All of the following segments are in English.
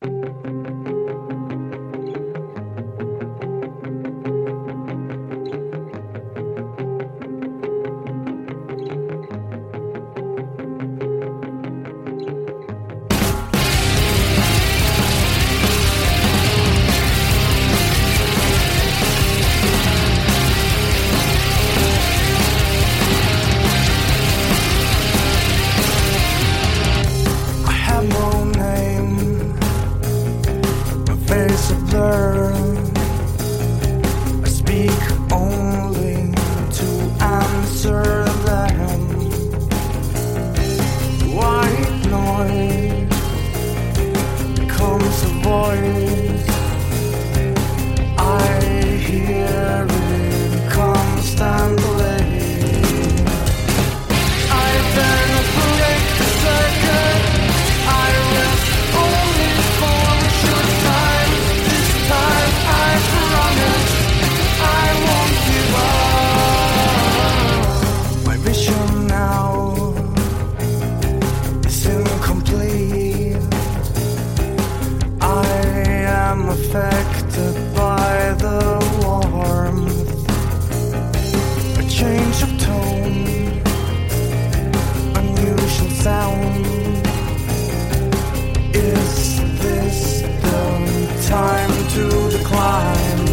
I speak only to answer them. White noise becomes a voice. I hear it constantly. I then break the circuit. I rest only for a short time. This time I promise I won't give up. My vision now is incomplete. I am affected by the warmth, a change of tone, unusual sound. Is this the time to decline?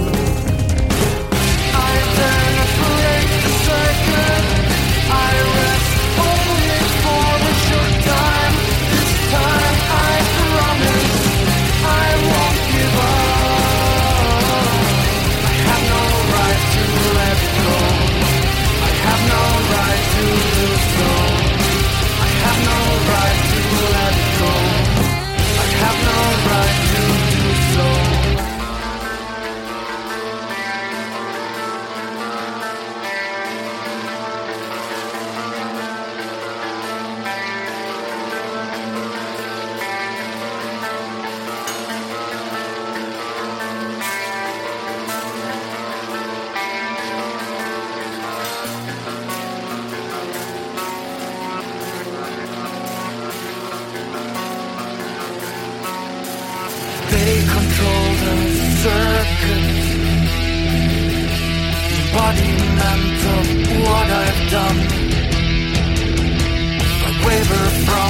I then break the circuit. I rest only for a short time. This time I promise I won't give up. I have no right to let go. I have no right to do so. I have no right to let go. I have no right to do so. They control the circuit, embodiment of what I've done. I waver from